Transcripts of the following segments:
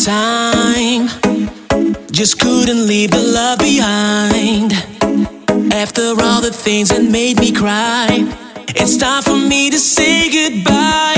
time. Just couldn't leave the love behind. After all the things that made me cry, it's time for me to say goodbye.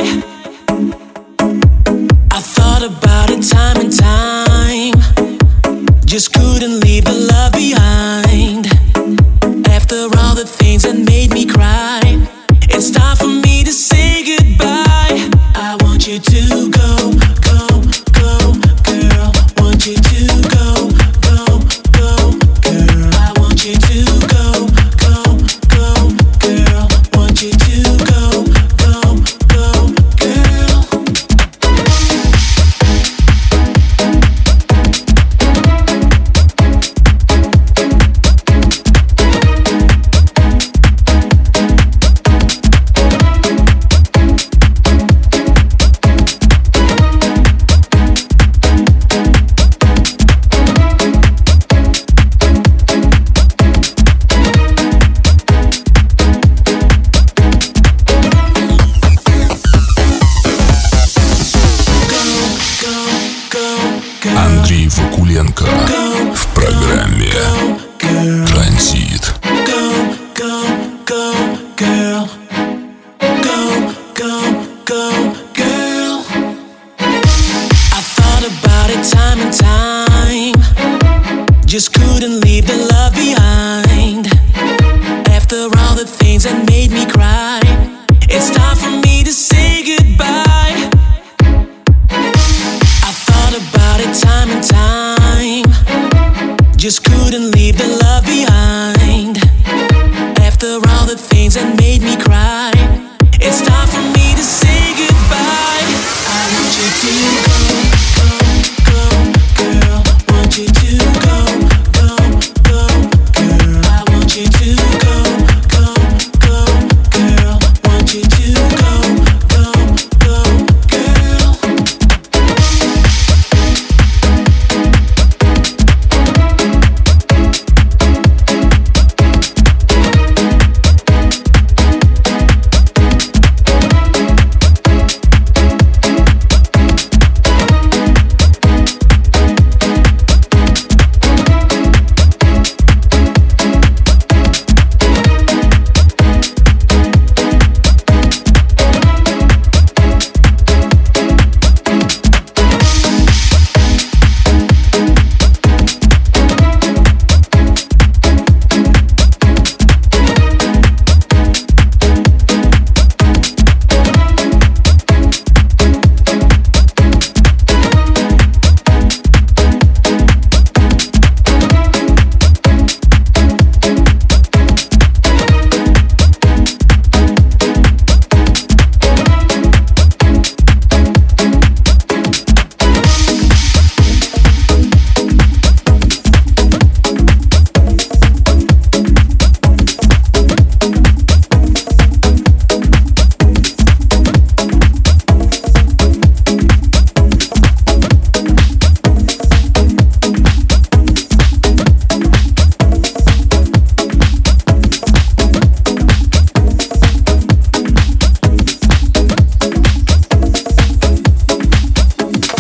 I thought about it time and time. Just couldn't leave the love behind. After all the things that made me cry, it's time for me to say goodbye. I want you to go, go, go, girl. Want you to go, go, go, girl. I want you to go, go, go, girl. Want you to go, go, go, girl. Андрей Вакуленко.